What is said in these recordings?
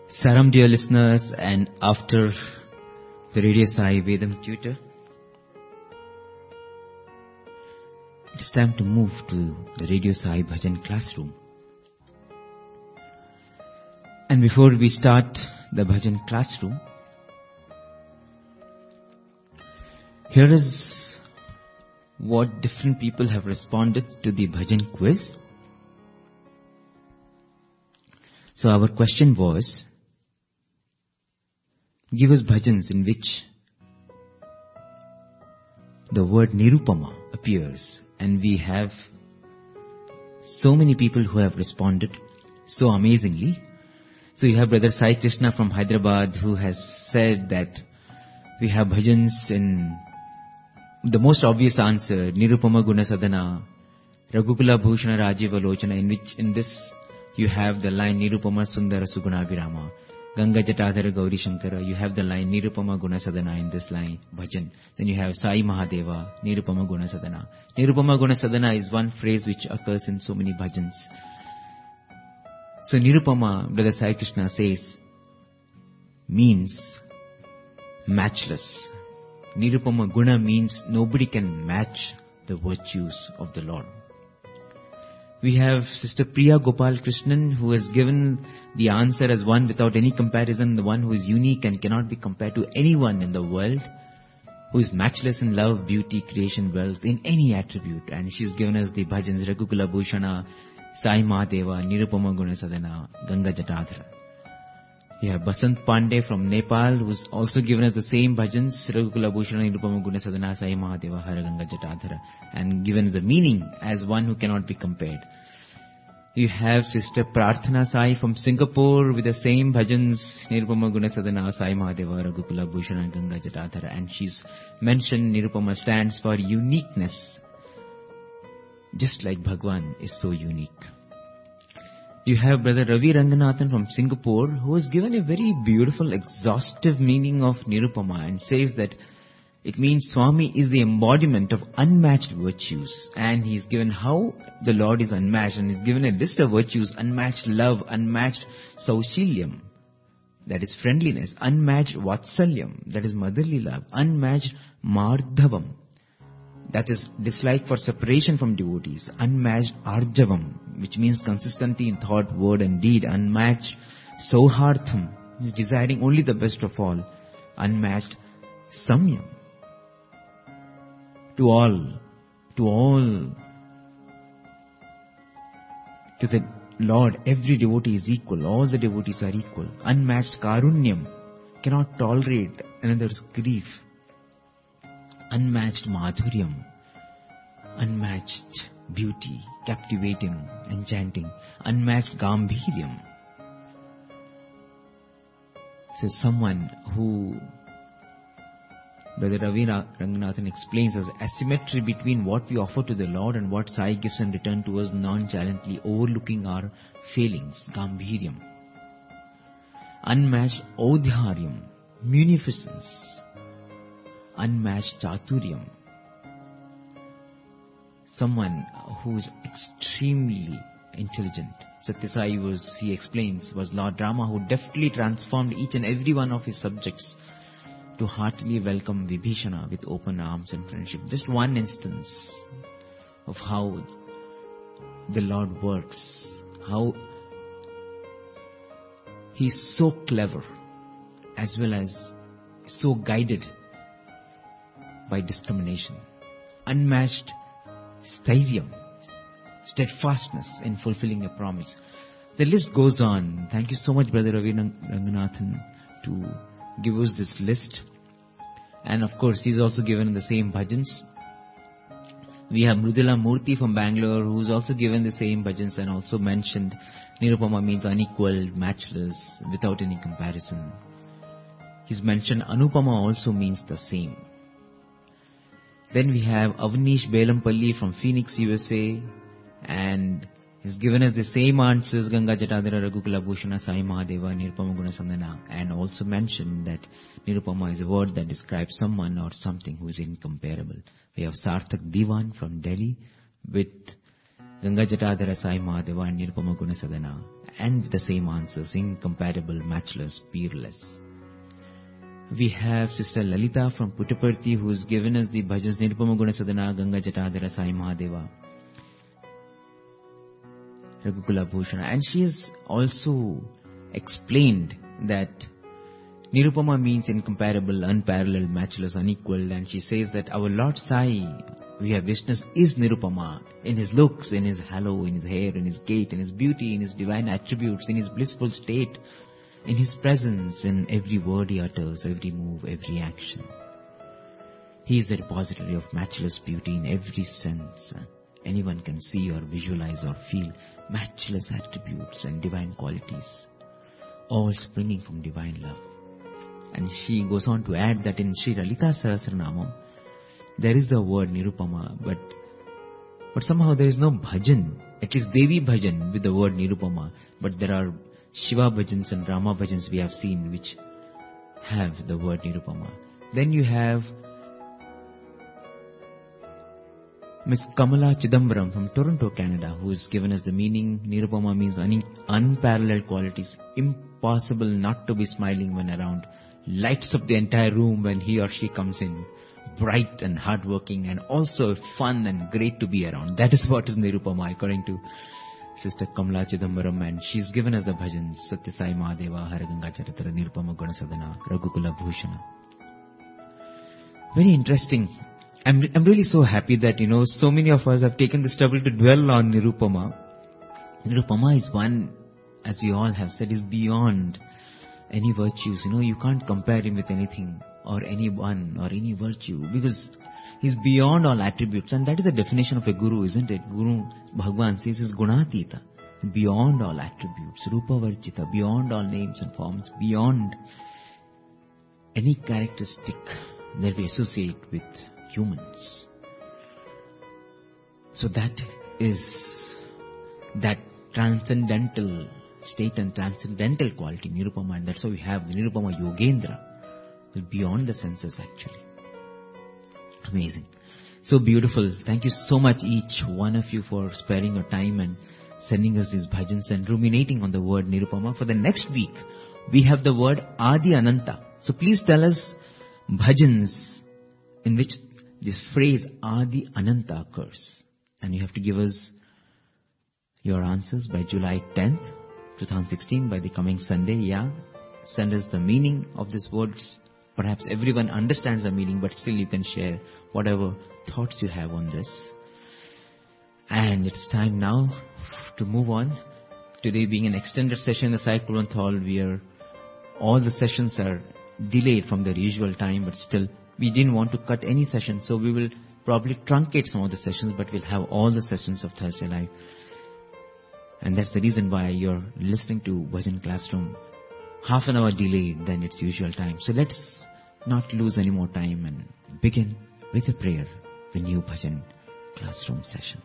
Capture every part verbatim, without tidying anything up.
Saram, dear listeners, and after the Radio Sai Vedam tutor, it's time to move to the Radio Sai Bhajan classroom. And before we start the Bhajan classroom, here is what different people have responded to the Bhajan quiz. So our question was, give us bhajans in which the word Nirupama appears. And we have so many people who have responded so amazingly. So you have Brother Sai Krishna from Hyderabad who has said that we have bhajans in the most obvious answer, Nirupama Guna Sadhana, Raghukula Bhushana Rajiva Lochana, in which in this you have the line Nirupama Sundara Suguna Abhirama. Ganga Jatadhara Gauri Shankara, you have the line Nirupama Guna Sadhana in this line, bhajan. Then you have Sai Mahadeva, Nirupama Guna Sadhana. Nirupama Guna Sadhana is one phrase which occurs in so many bhajans. So Nirupama, Brother Sai Krishna says, means matchless. Nirupama Guna means nobody can match the virtues of the Lord. We have Sister Priya Gopal Krishnan who has given the answer as one without any comparison, the one who is unique and cannot be compared to anyone in the world, who is matchless in love, beauty, creation, wealth, in any attribute. And she's given us the bhajans, Raghukula Bhushana, Sai Mahadeva, Nirupama Guna Sadhana, Ganga Jatadhara. We have Basant Pandey from Nepal who's also given us the same bhajans, Raghukula Bhushana, Nirupama Guna Sadhana, Sai Mahadeva, Hara Ganga Jatadhara, and given the meaning as one who cannot be compared. You have Sister Prarthana Sai from Singapore with the same bhajans, Nirupama Guna Sadhana, Sai Mahadeva, Raghukula Bhushana, Ganga Jatadhara, and she's mentioned Nirupama stands for uniqueness, just like Bhagwan is so unique. You have Brother Ravi Ranganathan from Singapore who has given a very beautiful, exhaustive meaning of Nirupama and says that it means Swami is the embodiment of unmatched virtues, and he's given how the Lord is unmatched, and he's given a list of virtues: unmatched love, unmatched saushiliyam, that is friendliness; unmatched vatsalyam, that is motherly love; unmatched mardhavam, that is dislike for separation from devotees; unmatched arjavam, which means consistency in thought, word and deed; unmatched sauhartham, desiring only the best of all; unmatched samyam, to all, to all, to the Lord, every devotee is equal, all the devotees are equal; unmatched karunyam, cannot tolerate another's grief; unmatched madhuryam, unmatched beauty, captivating, enchanting; unmatched gambhiryam. So someone who Brother Ravi Ranganathan explains as asymmetry between what we offer to the Lord and what Sai gives in return to us, nonchalantly overlooking our failings, gambhiryam; unmatched audharyam, munificence; unmatched chaturyam, someone who is extremely intelligent. Satyasai was, he explains, was Lord Rama who deftly transformed each and every one of his subjects to heartily welcome Vibhishana with open arms and friendship. Just one instance of how the Lord works, how He is so clever as well as so guided by discrimination. Unmatched stairyam, steadfastness in fulfilling a promise. The list goes on. Thank you so much, Brother Ravi Ranganathan, to give us this list. And of course, he's also given the same bhajans. We have Mrudula Murthy from Bangalore, who's also given the same bhajans and also mentioned Nirupama means unequaled, matchless, without any comparison. He's mentioned Anupama also means the same. Then we have Avnish Belampalli from Phoenix, U S A, and he's given us the same answers, Ganga Jatadhara, Raghukula Bhushana, Sai Mahadeva, Nirupama Guna Sadhana, and also mentioned that Nirupama is a word that describes someone or something who is incomparable. We have Sarthak Diwan from Delhi with Ganga Jatadhara, Sai Mahadeva and Nirupama Guna Sadhana. and with the same answers, incomparable, matchless, peerless. We have Sister Lalita from Puttaparthi, who has given us the bhajans Nirupama Guna Sadhana, Ganga Jatadhara, Sai Mahadeva, Raghukula Bhushana. And she has also explained that Nirupama means incomparable, unparalleled, matchless, unequaled. And she says that our Lord Sai, we have witnessed, is Nirupama in his looks, in his halo, in his hair, in his gait, in his beauty, in his divine attributes, in his blissful state, in his presence, in every word he utters, every move, every action. He is the repository of matchless beauty in every sense. Anyone can see or visualize or feel matchless attributes and divine qualities, all springing from divine love. And she goes on to add that in Sri Lalita Sahasranamam, there is the word Nirupama, but but somehow there is no bhajan, at least Devi bhajan with the word Nirupama, but there are Shiva bhajans and Rama bhajans we have seen which have the word Nirupama. Then you have Miss Kamala Chidambaram from Toronto, Canada, who has given us the meaning. Nirupama means un- unparalleled qualities, impossible not to be smiling when around, lights up the entire room when he or she comes in, bright and hardworking, and also fun and great to be around. That is what is Nirupama according to Sister Kamala Chidambaram, and she's given us the bhajans Satya Sai Mahadeva, Haraganga Charitara, Nirupama Guna Sadhana, Raghukula Bhushana. Very interesting. I'm, I'm really so happy that, you know, so many of us have taken this trouble to dwell on Nirupama. Nirupama is one, as we all have said, is beyond any virtues. You know, you can't compare him with anything or anyone or any virtue, because he's beyond all attributes. And that is the definition of a guru, isn't it? Guru, Bhagwan says, is gunatita, beyond all attributes, rupa varchita, beyond all names and forms, beyond any characteristic that we associate with humans. So that is that transcendental state and transcendental quality, Nirupama, and that's why we have the Nirupama Yogendra, beyond the senses actually. Amazing. So beautiful. Thank you so much each one of you for sparing your time and sending us these bhajans and ruminating on the word Nirupama. For the next week, we have the word Adi Ananta. So please tell us bhajans in which this phrase Adi Ananta occurs. And you have to give us your answers by July tenth, twenty sixteen, by the coming Sunday. Yeah, send us the meaning of these words. Perhaps everyone understands the meaning, but still you can share whatever thoughts you have on this. And it's time now to move on. Today being an extended session in the Sai Kulwant Hall, we are, all the sessions are delayed from their usual time, but still we didn't want to cut any session, so we will probably truncate some of the sessions, but we'll have all the sessions of Thursday Live. And that's the reason why you're listening to Bhajan Classroom half an hour delayed than its usual time. So let's not lose any more time and begin with a prayer, the new Bhajan Classroom session.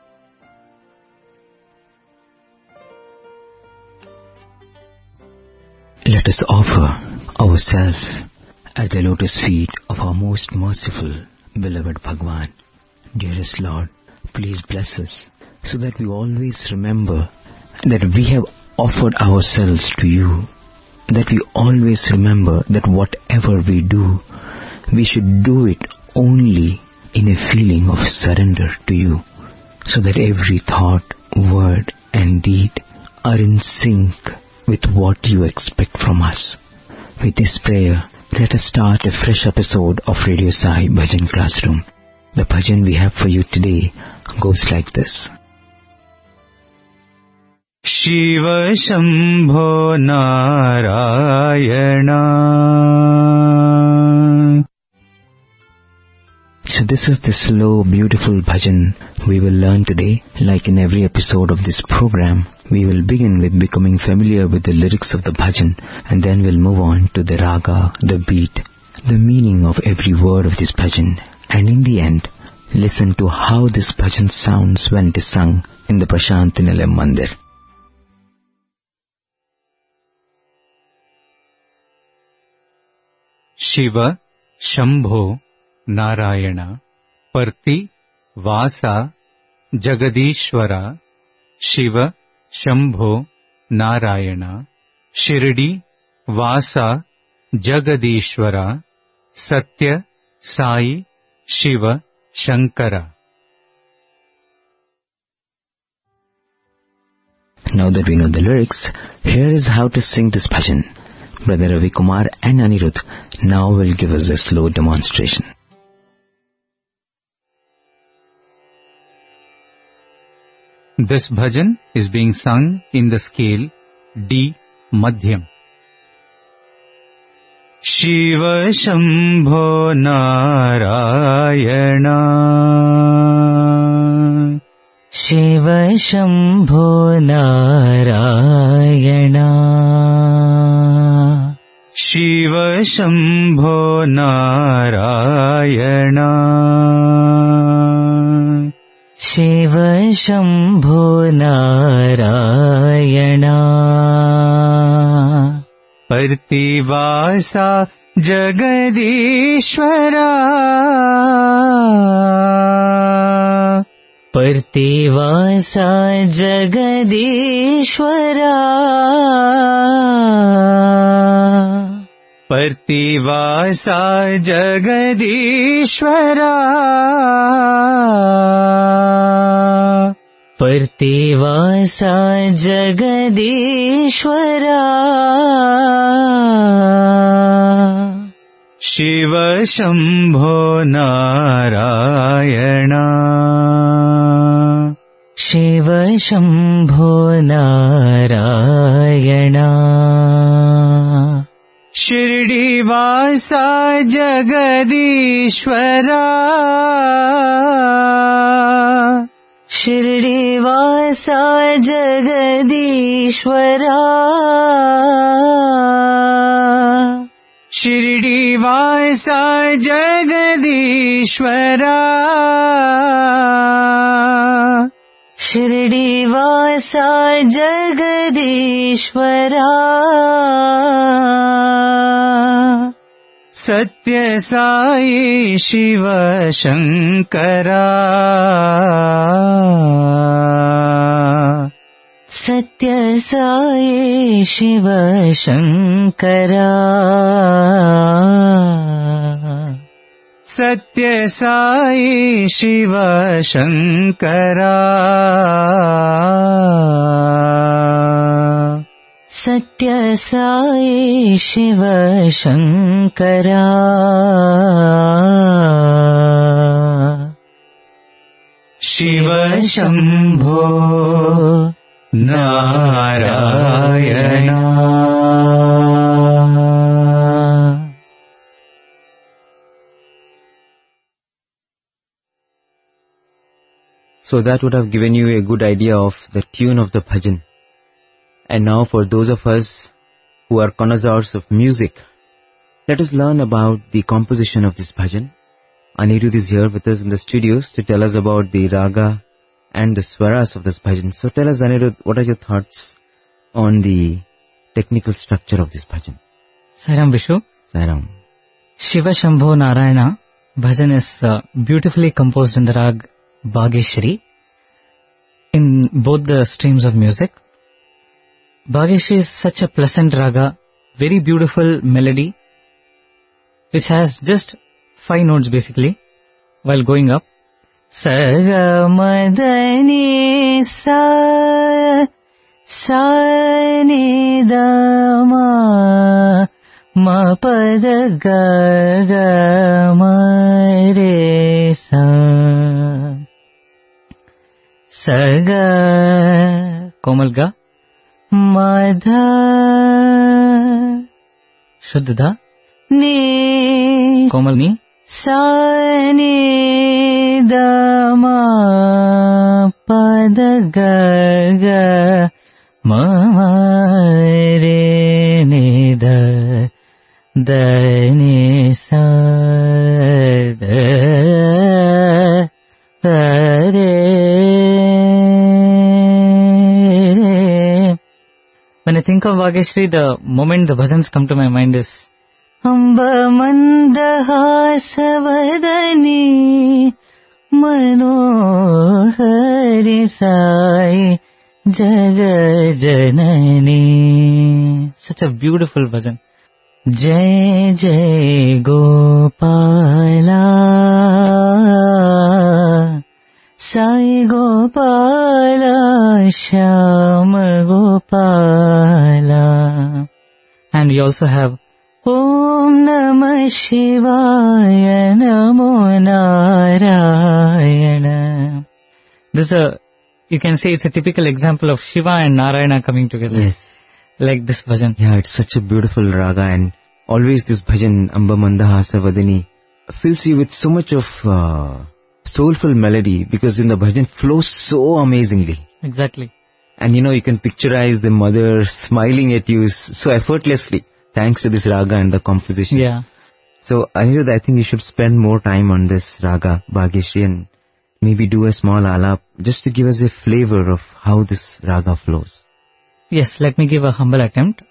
Let us offer ourselves at the lotus feet of our most merciful, beloved Bhagwan. Dearest Lord, please bless us so that we always remember that we have offered ourselves to you, that we always remember that whatever we do, we should do it only in a feeling of surrender to you, so that every thought, word and deed are in sync with what you expect from us. With this prayer, let us start a fresh episode of Radio Sai Bhajan Classroom. The bhajan we have for you today goes like this. Shiva Shambho Narayana. So this is the slow, beautiful bhajan we will learn today. Like in every episode of this program, we will begin with becoming familiar with the lyrics of the bhajan, and then we'll move on to the raga, the beat, the meaning of every word of this bhajan, and in the end, listen to how this bhajan sounds when it is sung in the Prashanti Nilayam Mandir. Shiva Shambho Narayana Parti Vasa Jagadishwara Shiva Shambho Narayana Shirdi వాస జగదీశ్వర సత్య Sai Shiva Shankara. Now that we know the lyrics, here is how to sing this bhajan. Brother Ravi Kumar and Anirudh now will give us a slow demonstration. This bhajan is being sung in the scale D Madhyam. Shiva Shambho Narayana, Shiva Shambho Narayana, Shiva Shambho Narayana, Shiva Shambho Narayana, Partivasa Jagadishwara, Partivasa Jagadishwara, Partivasa Jagadishwara, Partivasa Jagadishwara, Shiva Shambho Narayana, Shiva Shambho Narayana, Shirdi Vasa Jagadishwara, Shirdi Vasa Jagadishwara, Shirdi Vasa Jagadishwara, Shirdi Vasa Jagadishwara, Satya Sai Shiva Shankara, Satya Sai Shiva Shankara, Satya Sai Shiva Shankara, Satya Sai Shiva Shankara, Shiva Shambho Narayana. So that would have given you a good idea of the tune of the bhajan. And now for those of us who are connoisseurs of music, let us learn about the composition of this bhajan. Anirudh is here with us in the studios to tell us about the raga and the swaras of this bhajan. So tell us, Anirudh, what are your thoughts on the technical structure of this bhajan? Sairam Vishu. Sairam. Shiva Shambho Narayana bhajan is uh, beautifully composed in the rag Bhageshri in both the streams of music. Bhageshri is such a pleasant raga, very beautiful melody, which has just five notes basically while going up. Saga madani sa sa ni da ma ma pada ga ga ma re sa. Saga komal ga madha shuddha dha ni komal ni sa ni da ma pada ga ga ma ma re ni da da ni sa da da re. When I think of Bhageshri, the moment the bhajans come to my mind is Amba mandahasavadani manohari sai Jaga Janani. Such a beautiful bhajan. Jai Jai Gopala, Sai Gopala, Shyama Gopala. And we also have Om Namah Shivaya Namo Narayana. This is a, you can say it's a typical example of Shiva and Narayana coming together. Yes. Like this bhajan. Yeah, it's such a beautiful raga, and always this bhajan, Amba Mandahasa Vadini, fills you with so much of uh, soulful melody, because in the bhajan flows so amazingly. Exactly. And you know, you can picturize the mother smiling at you so effortlessly, thanks to this raga and the composition. Yeah. So, Anirudh, I think you should spend more time on this raga, Bhagyashree, and maybe do a small alap, just to give us a flavor of how this raga flows. Yes, let me give a humble attempt.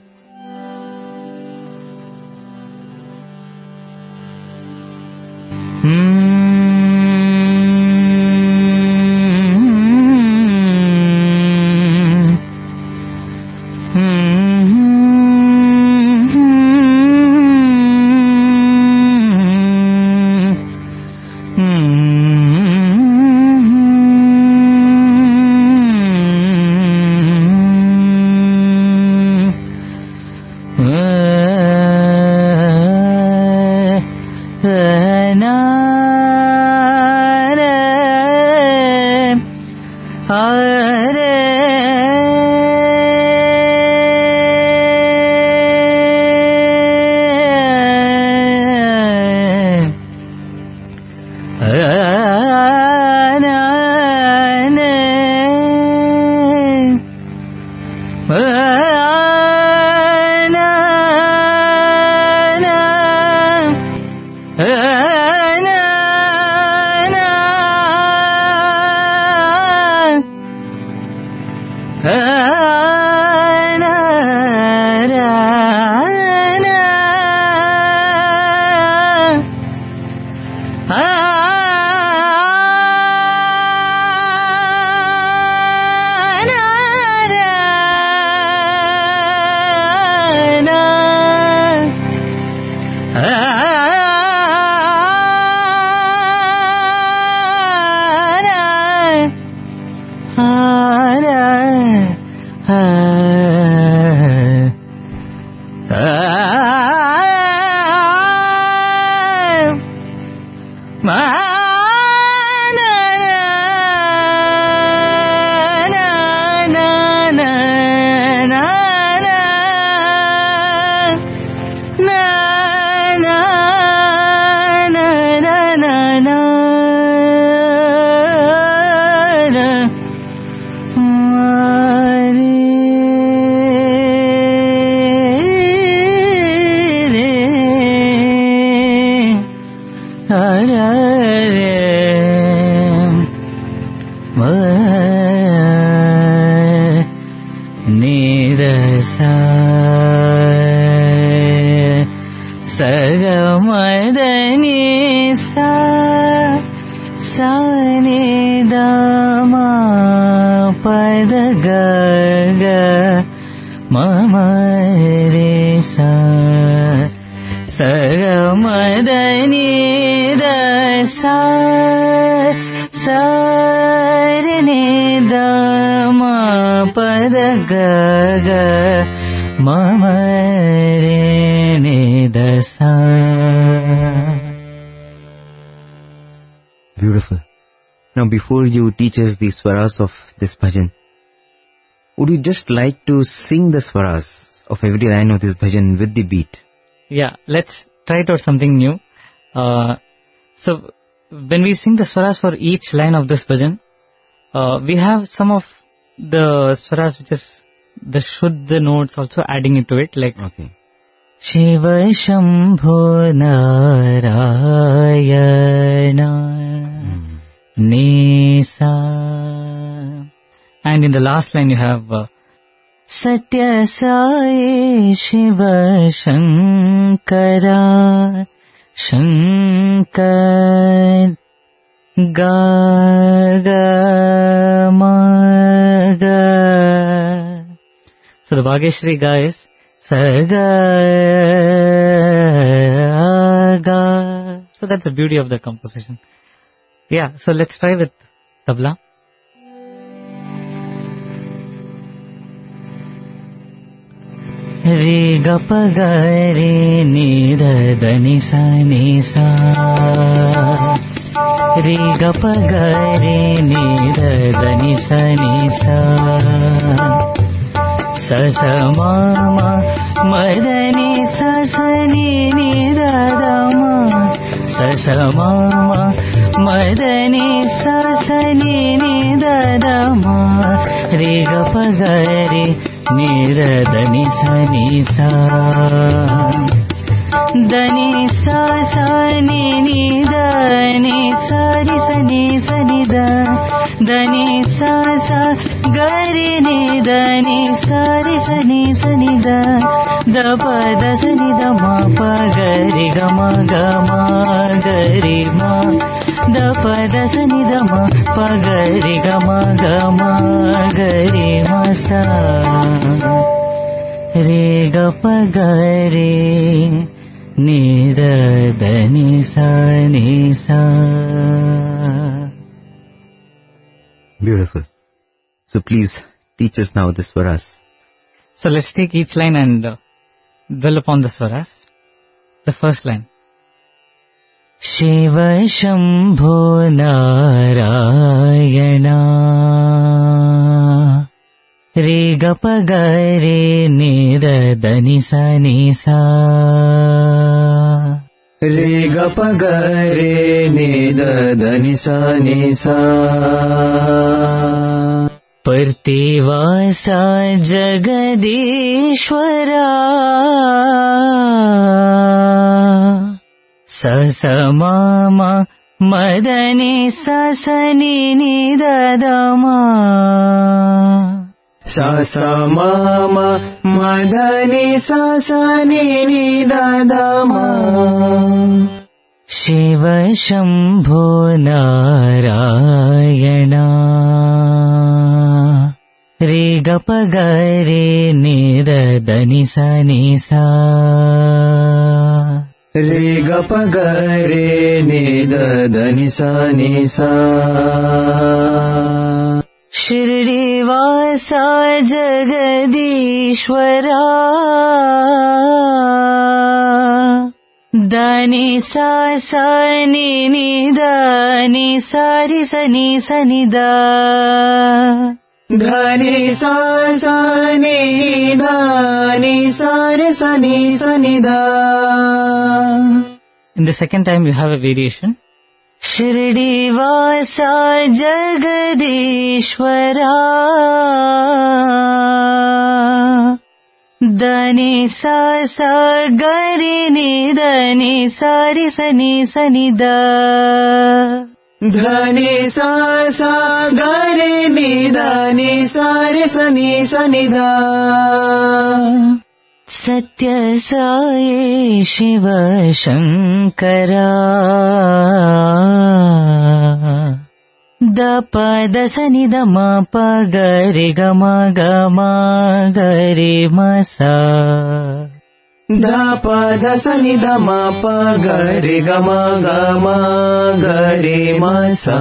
Beautiful. Now, before you teach us the swaras of this bhajan, would you just like to sing the swaras of every line of this bhajan with the beat? Yeah, let's try it out something new. Uh, so, when we sing the swaras for each line of this bhajan, uh, we have some of the swaras which is the Shuddha notes also adding into it, like okay. Shiva Shambho Narayana mm. Nisa. And in the last line you have uh, Satya Sai Shiva Shankara Shankar. ga ga ma ga. So the Bhageshri ga is sa ga ga. So that's the beauty of the composition. Yeah, so let's try with tabla. Re ga pa ga re ni da da ni sa ni sa. Re ga pa ga re ni da da ni sa ni sa. Sa sa ma ma ma da ni sa sa ni ni da da ma. Sa sa ma ma ma da ni sa sa ni ni da da ma. Re ga pa ga re ni da da ni sa ni sa. Da ni sa sa ni ni da ni sa ri sa ni sa ni da. Da ni sa sa ga re ni da ni sa ri sa ni sa ni da. Da pa da sa ni da ma pa ga re ga ma ga ma ga re ma. Da pa da sa ni da ma pa ga re ga ma ga ma ga re ma sa. Re ga pa ga re ni da da ni sa ni sa. Beautiful. So please teach us now the swaras. So let's take each line and uh, dwell upon the swaras. The first line. Shiva Shambho Narayana. Re ga pa ga re ni da da ni sa ni sa. Re ga pa ga re ni da da ni sa ni sa. Partivasa Jagadishwara. Sa sa ma ma ma da ni sa sa ni ni da da ma. Sa sa ma ma ma da ni sa sa ni ni da da ma. Shiva Shambho Narayana. Re ga pa ga re ni da da ni sa ni sa. Re ga pa ga re ni da da ni sa ni sa. Shirdi Vasa Jagadishwara. Da ni sa sa ni ni da ni sa ri sa ni sa ni da. Da ni sa sa ni da ni sa re sa ni sa ni da. In the second time you have a variation. Shirdi Vasa Jagadishwara. Da ni sa sa ga re ni da ni sa ri sa ni sa ni da. Da ni sa sa ga re ni da ni sa re sa ni sa ni da. Satya Sai Shiva Shankara. Da pa da sa ni da ma pa ga re ga ma ga ma ga re ma sa. Da pa da sa ni da ma pa ga re ga ma ga ma ga re ma sa.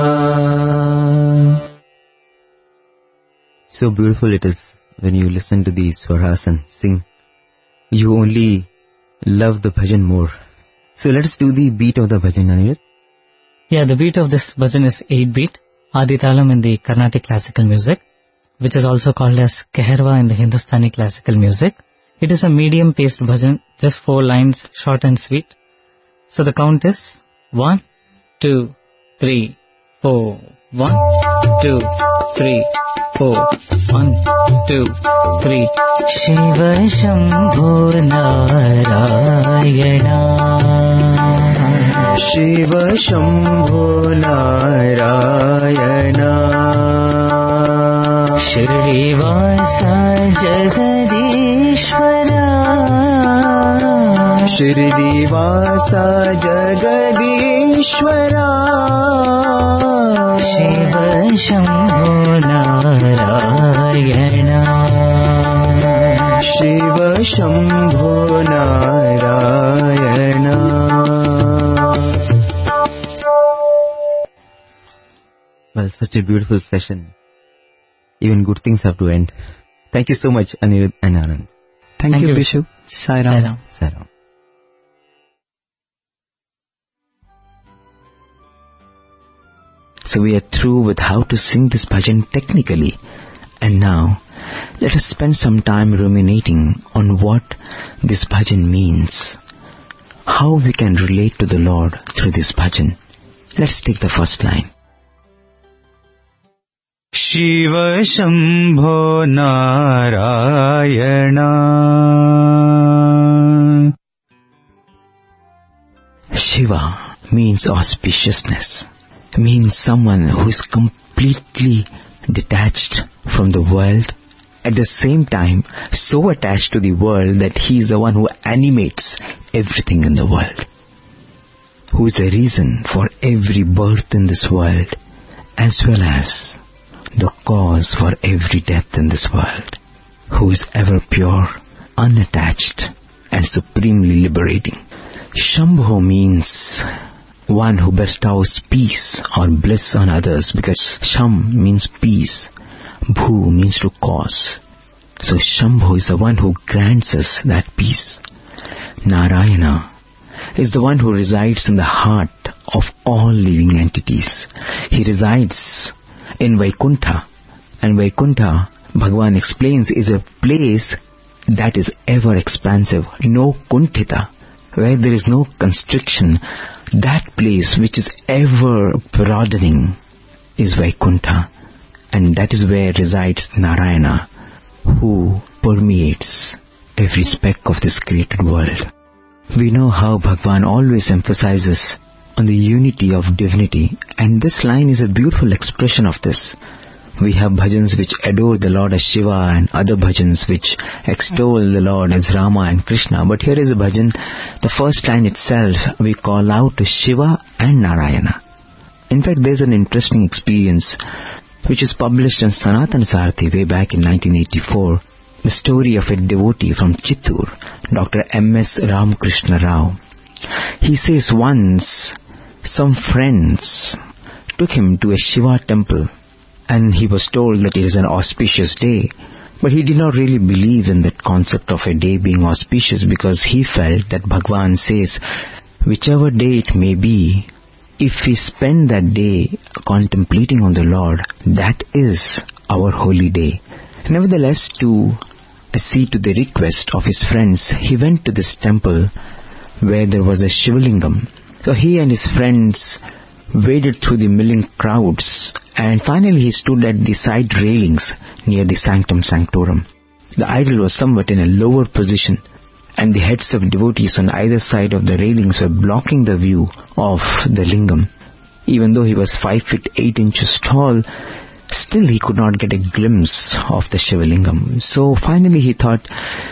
So beautiful it is when you listen to these swaras and sing. You only love the bhajan more. So let us do the beat of the bhajan, Anirudh. Yeah, the beat of this bhajan is eight beat, Aditalam in the Carnatic classical music, which is also called as Keherwa in the Hindustani classical music. It is a medium paced bhajan, just four lines, short and sweet. So the count is one, two, three, four, one, two, three, four, one, two, three. Shiva Shambho Narayana. Shiva Shambho Narayana. Shirdi Vasa Jagadishwara. शिरडीवासा Jagadishwara Shiv Shambho Narayana Shiv Shambho Narayana. Well, such a beautiful session. Even good things have to end. Thank you so much, Anirudh and Anand. Thank, Thank you, you, Bishop. Sai Ram. Sai Ram. Sai Ram. So we are through with how to sing this bhajan technically. And now, let us spend some time ruminating on what this bhajan means. How we can relate to the Lord through this bhajan. Let's take the first line. Shiva Shambho Narayana. Shiva means auspiciousness, means someone who is completely detached from the world, at the same time so attached to the world that he is the one who animates everything in the world, who is the reason for every birth in this world, as well as the cause for every death in this world, who is ever pure, unattached, and supremely liberating. Shambho means one who bestows peace or bliss on others, because Sham means peace, Bhu means to cause. So Shambho is the one who grants us that peace. Narayana is the one who resides in the heart of all living entities. He resides in Vaikuntha, and Vaikuntha, Bhagavan explains, is a place that is ever expansive, no kuntita, where there is no constriction. That place which is ever broadening is Vaikuntha, and that is where resides Narayana, who permeates every speck of this created world. We know how Bhagavan always emphasizes on the unity of divinity, and this line is a beautiful expression of this. We have bhajans which adore the Lord as Shiva and other bhajans which extol the Lord as Rama and Krishna. But here is a bhajan, the first line itself, we call out to Shiva and Narayana. In fact, there's an interesting experience which is published in Sanatana Sarathi way back in nineteen eighty-four. The story of a devotee from Chittur, Doctor M S Ramakrishna Rao. He says once some friends took him to a Shiva temple, and he was told that it is an auspicious day. But he did not really believe in that concept of a day being auspicious, because he felt that Bhagavan says, whichever day it may be, if we spend that day contemplating on the Lord, that is our holy day. Nevertheless, to accede to the request of his friends, he went to this temple where there was a Shivalingam. So he and his friends waded through the milling crowds, and finally he stood at the side railings near the Sanctum Sanctorum. The idol was somewhat in a lower position, and the heads of devotees on either side of the railings were blocking the view of the lingam. Even though he was five feet eight inches tall, still he could not get a glimpse of the Shivalingam. So finally he thought,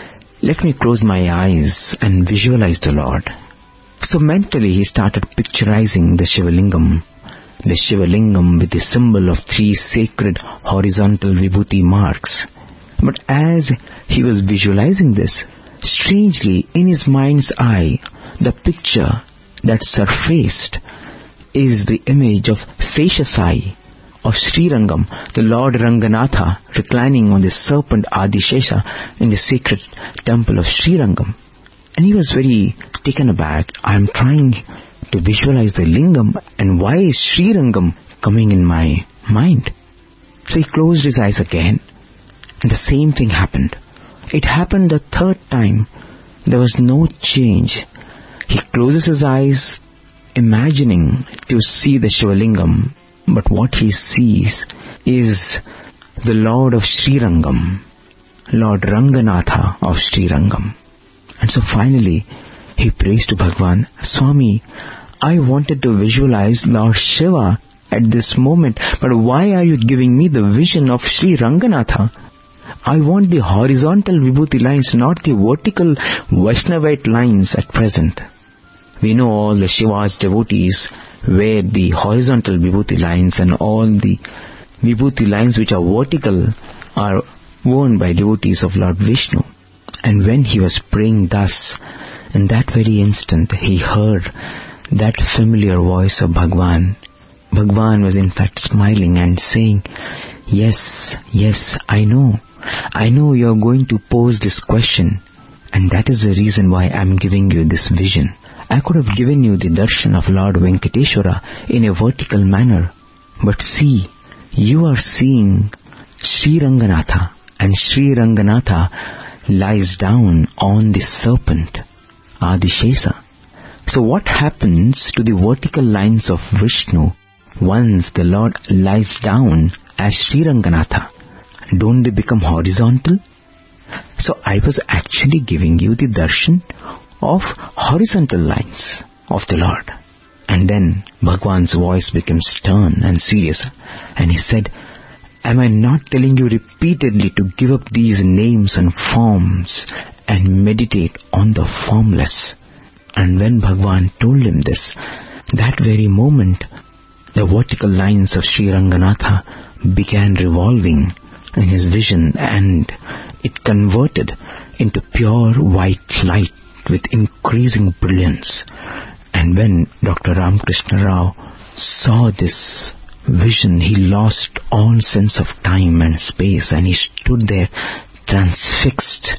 let me close my eyes and visualize the Lord. So mentally he started picturizing the Shivalingam, the Shivalingam with the symbol of three sacred horizontal vibhuti marks. But as he was visualizing this, strangely in his mind's eye, the picture that surfaced is the image of Seshasai, of Srirangam, the Lord Ranganatha reclining on the serpent Adishesha in the sacred temple of Srirangam. And he was very taken aback. I am trying to visualize the lingam, and why is Srirangam coming in my mind? So he closed his eyes again, and the same thing happened. It happened the third time. There was no change. He closes his eyes, imagining to see the Shivalingam, but what he sees is the Lord of Srirangam, Lord Ranganatha of Srirangam. And so finally, he prays to Bhagavan, Swami, I wanted to visualize Lord Shiva at this moment, but why are you giving me the vision of Sri Ranganatha? I want the horizontal Vibhuti lines, not the vertical Vaishnavite lines at present. We know all the Shiva's devotees wear the horizontal Vibhuti lines, and all the Vibhuti lines which are vertical are worn by devotees of Lord Vishnu. And when he was praying thus, in that very instant he heard that familiar voice of Bhagwan. Bhagwan was in fact smiling and saying, yes, yes, I know. I know you are going to pose this question, and that is the reason why I am giving you this vision. I could have given you the darshan of Lord Venkateshwara in a vertical manner, but see, you are seeing Sri Ranganatha, and Sri Ranganatha lies down on the serpent, Adishesa. So what happens to the vertical lines of Vishnu once the Lord lies down as Sri Ranganatha? Don't they become horizontal? So I was actually giving you the darshan of horizontal lines of the Lord. And then Bhagwan's voice became stern and serious, and he said, am I not telling you repeatedly to give up these names and forms and meditate on the formless? And when Bhagwan told him this, that very moment, the vertical lines of Sri Ranganatha began revolving in his vision, and it converted into pure white light with increasing brilliance. And when Doctor Ramakrishna Rao saw this vision, he lost all sense of time and space, and he stood there transfixed,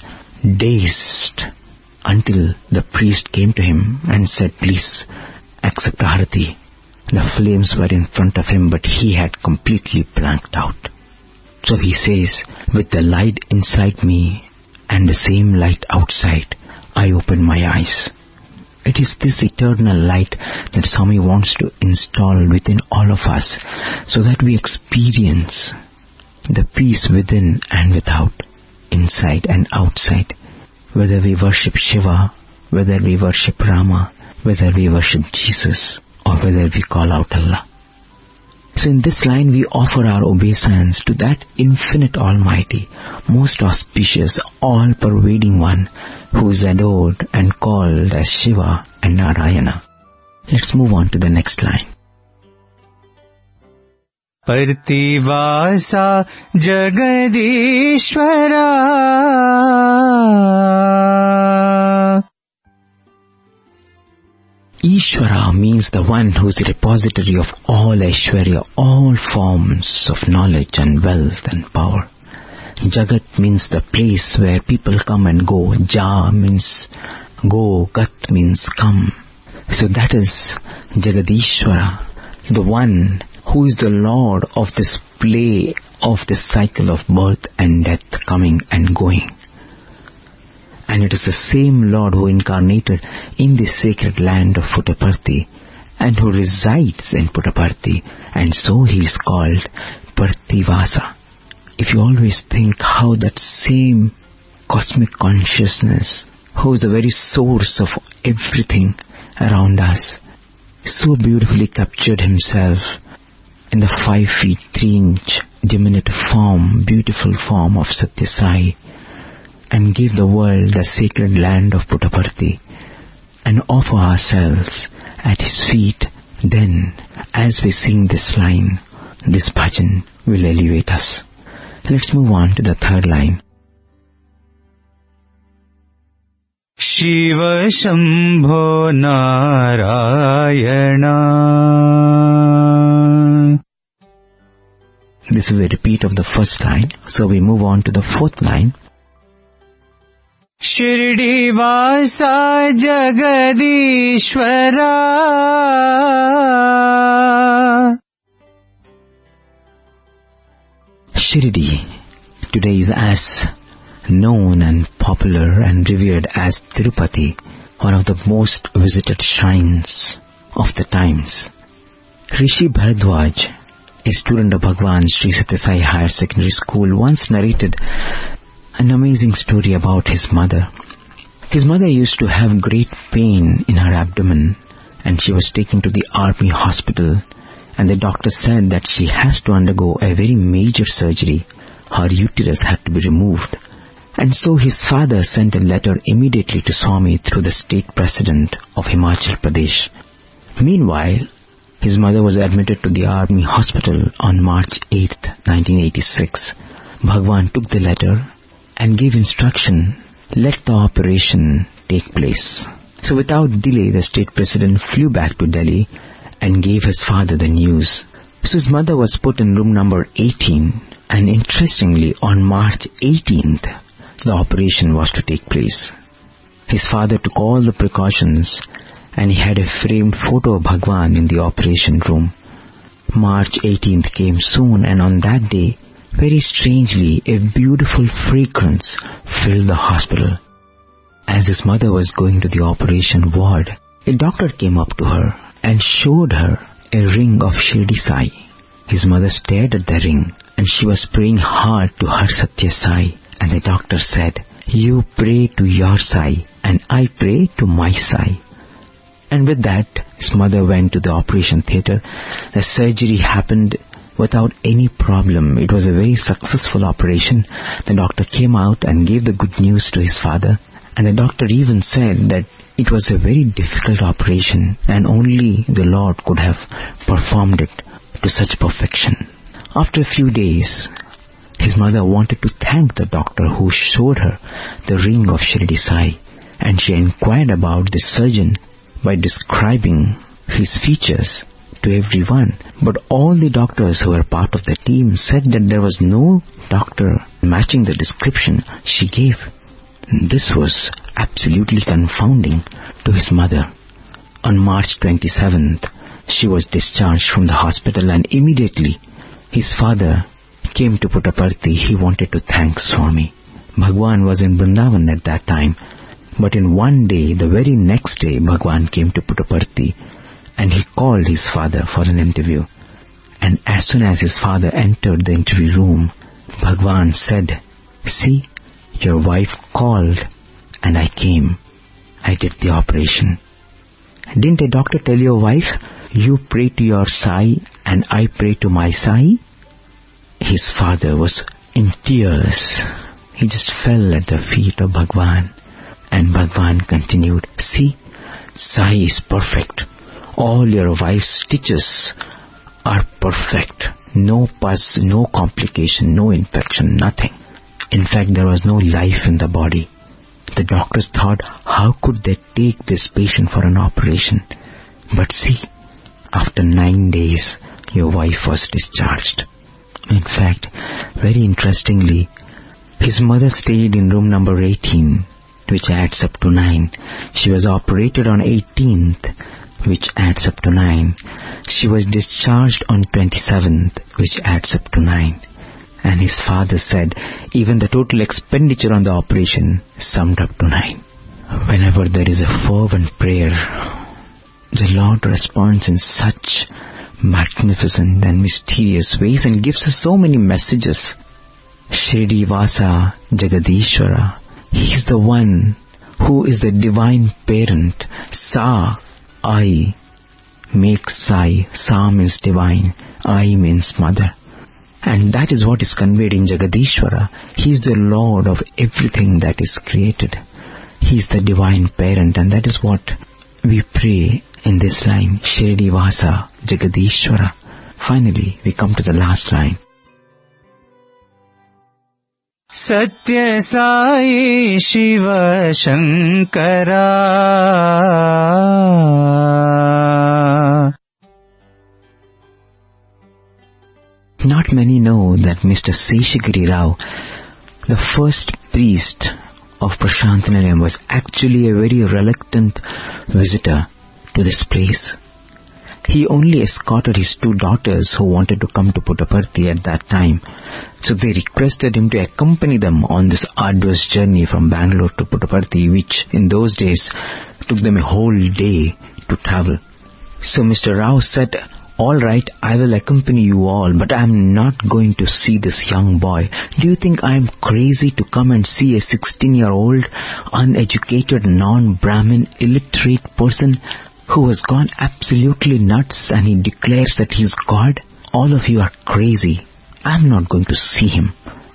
dazed, until the priest came to him and said, please accept Arati. The flames were in front of him, but he had completely blanked out. So he says, with the light inside me and the same light outside, I opened my eyes. It is this eternal light that Swami wants to install within all of us, so that we experience the peace within and without, inside and outside. Whether we worship Shiva, whether we worship Rama, whether we worship Jesus, or whether we call out Allah. So in this line we offer our obeisance to that infinite Almighty, most auspicious, all-pervading one, who is adored and called as Shiva and Narayana. Let's move on to the next line. Partivasa Jagadishwara. Ishvara means the one who is the repository of all Aishwarya, all forms of knowledge and wealth and power. Jagat means the place where people come and go. Ja means go, Gat means come. So that is Jagadishwara, the one who is the Lord of this play of this cycle of birth and death, coming and going. And it is the same Lord who incarnated in the sacred land of Puttaparthi and who resides in Puttaparthi, and so he is called Parthivasa. If you always think how that same cosmic consciousness, who is the very source of everything around us, so beautifully captured himself in the five feet three inch diminutive form, beautiful form of Satya Sai, and give the world the sacred land of Puttaparthi, and offer ourselves at his feet, then as we sing this line, this bhajan will elevate us. Let's move on to the third line. Shiva Shambho Narayana. This is a repeat of the first line, so we move on to the fourth line. Shirdi Vasa Jagadishwara. Shirdi today is as known and popular and revered as Tirupati, one of the most visited shrines of the times. Rishi Bharadwaj, a student of Bhagwan Sri Satya Sai Higher Secondary School, once narrated an amazing story about his mother. His mother used to have great pain in her abdomen, and she was taken to the army hospital, and the doctor said that she has to undergo a very major surgery her uterus had to be removed. And so his father sent a letter immediately to Swami through the state president of Himachal Pradesh. Meanwhile, his mother was admitted to the army hospital on March eighth, nineteen eighty-six. Bhagwan took the letter and gave instruction, let the operation take place. So without delay, the state president flew back to Delhi and gave his father the news. So his mother was put in room number eighteen, and interestingly, on March eighteenth, the operation was to take place. His father took all the precautions, and he had a framed photo of Bhagwan in the operation room. March eighteenth came soon, and on that day, very strangely, a beautiful fragrance filled the hospital. As his mother was going to the operation ward, a doctor came up to her and showed her a ring of Shirdi Sai. His mother stared at the ring, and she was praying hard to her Satya Sai. And the doctor said, you pray to your Sai, and I pray to my Sai. And with that, his mother went to the operation theatre. The surgery happened without any problem. It was a very successful operation. The doctor came out and gave the good news to his father. And the doctor even said that it was a very difficult operation, and only the Lord could have performed it to such perfection. After a few days, his mother wanted to thank the doctor who showed her the ring of Shirdi Sai, and she inquired about the surgeon by describing his features to everyone. But all the doctors who were part of the team said that there was no doctor matching the description she gave. This was absolutely confounding to his mother. On March twenty-seventh, she was discharged from the hospital, and immediately his father came to Puttaparthi. He wanted to thank Swami. Bhagwan was in Vrindavan at that time, but in one day, the very next day, Bhagwan came to Puttaparthi, and he called his father for an interview. And as soon as his father entered the interview room, Bhagwan said, see, your wife called and I came. I did the operation. Didn't a doctor tell your wife, you pray to your Sai and I pray to my Sai? His father was in tears. He just fell at the feet of Bhagwan. And Bhagwan continued, see, Sai is perfect. All your wife's stitches are perfect. No pus, no complication, no infection, nothing. In fact, there was no life in the body. The doctors thought, how could they take this patient for an operation? But see, after nine days, your wife was discharged. In fact, very interestingly, his mother stayed in room number eighteen, which adds up to nine. She was operated on eighteenth, which adds up to nine. She was discharged on twenty-seventh, which adds up to nine. And his father said, even the total expenditure on the operation summed up to nine. Whenever there is a fervent prayer, the Lord responds in such magnificent and mysterious ways and gives us so many messages. Shirdi Vasa Jagadishwara, He is the one who is the divine parent. Sa, I, makes Sai. Sa means divine. I means mother. And that is what is conveyed in Jagadishwara. He is the Lord of everything that is created. He is the divine parent, and that is what we pray in this line, Shirdi Vasa Jagadishwara. Finally, we come to the last line. Satya Sai Shiva Shankara. Not many know that Mister Seshagiri Rao, the first priest of Prashantanilayam, was actually a very reluctant visitor to this place. He only escorted his two daughters who wanted to come to Puttaparthi at that time. So they requested him to accompany them on this arduous journey from Bangalore to Puttaparthi, which in those days took them a whole day to travel. So Mister Rao said, all right, I will accompany you all, but I am not going to see this young boy. Do you think I am crazy to come and see a sixteen-year-old, uneducated, non-Brahmin, illiterate person who has gone absolutely nuts and he declares that he is God? All of you are crazy. I am not going to see him.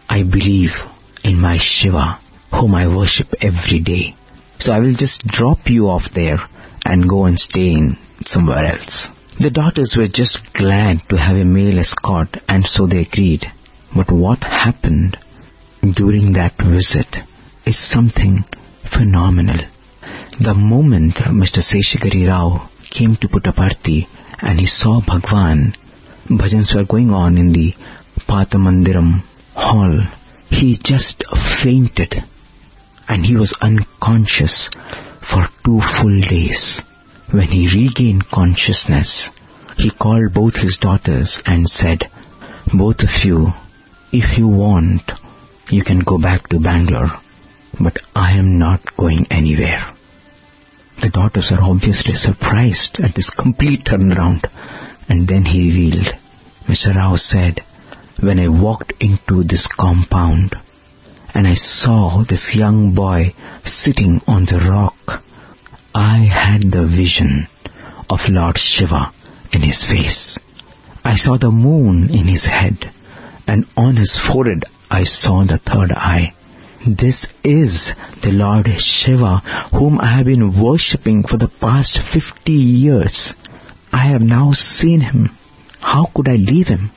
I believe in my Shiva, whom I worship every day. So I will just drop you off there and go and stay in somewhere else. The daughters were just glad to have a male escort, and so they agreed. But what happened during that visit is something phenomenal. The moment Mister Seshagiri Rao came to Puttaparthi and he saw Bhagwan, bhajans were going on in the Pathamandiram hall, he just fainted and he was unconscious for two full days. When he regained consciousness, he called both his daughters and said, "Both of you, if you want, you can go back to Bangalore, but I am not going anywhere." The daughters are obviously surprised at this complete turnaround, and then he revealed. Mister Rao said, "When I walked into this compound and I saw this young boy sitting on the rock, I had the vision of Lord Shiva in his face. I saw the moon in his head, and on his forehead I saw the third eye. This is the Lord Shiva whom I have been worshipping for the past fifty years. I have now seen him. How could I leave him?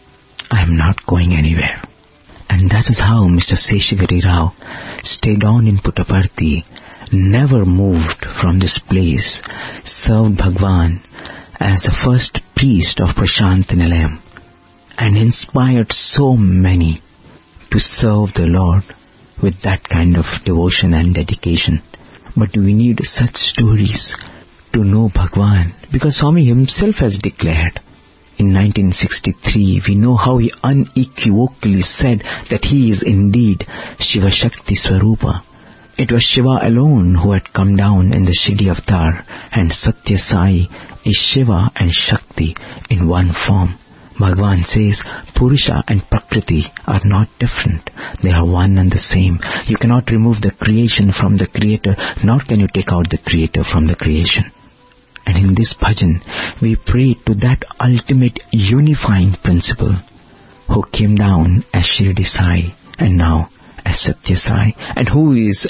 I am not going anywhere." And that is how Mister Seshagiri Rao stayed on in Puttaparthi, never moved from this place, served Bhagwan as the first priest of Prashant Nilayam, and inspired so many to serve the Lord with that kind of devotion and dedication. But we need such stories to know Bhagwan, because Swami himself has declared in nineteen sixty-three, we know how he unequivocally said that he is indeed Shiva Shakti Swarupa. It was Shiva alone who had come down in the Shirdi avatar, and Satya Sai is Shiva and Shakti in one form. Bhagwan says Purusha and Prakriti are not different. They are one and the same. You cannot remove the creation from the creator, nor can you take out the creator from the creation. And in this bhajan, we pray to that ultimate unifying principle who came down as Shirdi Sai and now as Satya Sai, and who is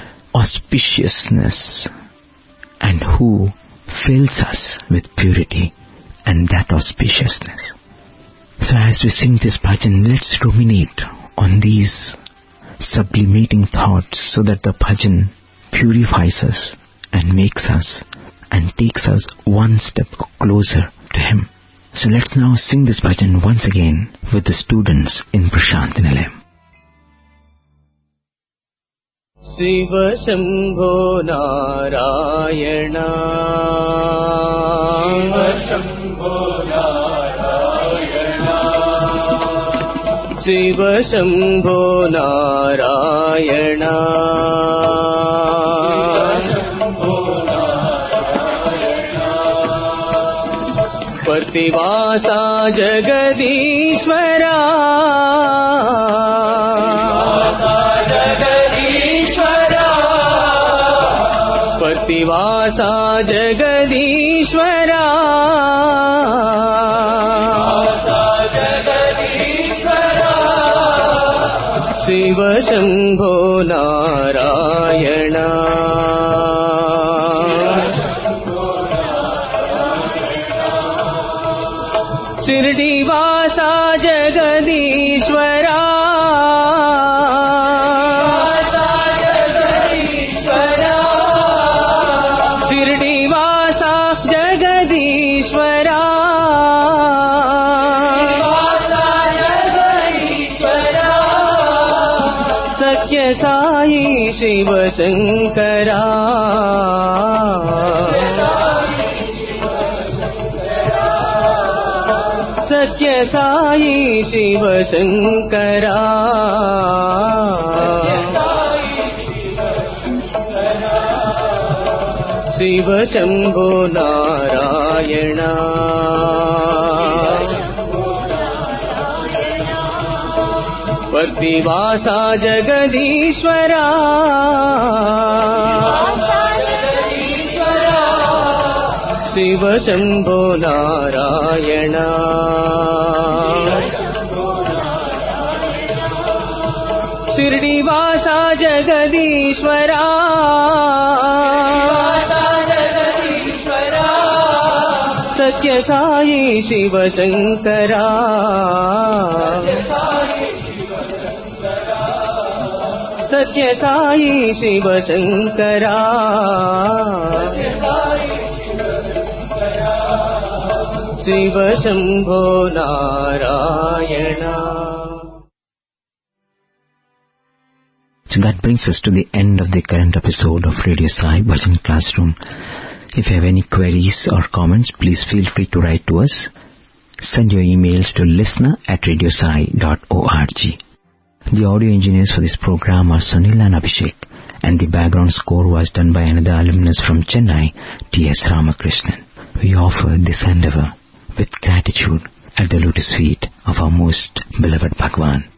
auspiciousness and who fills us with purity and that auspiciousness. So as we sing this bhajan, let's ruminate on these sublimating thoughts so that the bhajan purifies us and makes us and takes us one step closer to him. So let's now sing this bhajan once again with the students in Prashant Nilayam. Shiva Shambho Narayana, Shiva Shambho Narayana, Shiva Shambho Narayana, Partivasa Jagadishvara, Partivasa Jagadishvara, Shiva Shambho Narayana, Shirdi Vasa Jagadishvara, Shirdi Vasa Jagadishvara, Satya Sai Shiva Shankara, Satya Sai Shiva Shankara, Shiva Shambho Narayana, Partivasa Jagadishvara, Shiva Shambho Narayana, शिर्डीवासा Jagadishwara सत्य साई शिव शंकरा सत्य Sai Shiv Shankara Shiv Shambho Narayana. So that brings us to the end of the current episode of Radio Sai Bhajan Classroom. If you have any queries or comments, please feel free to write to us. Send your emails to listener at radiosai dot org. The audio engineers for this program are Sunil and Abhishek, and the background score was done by another alumnus from Chennai, T S Ramakrishnan. We offer this endeavor with gratitude at the lotus feet of our most beloved Bhagwan.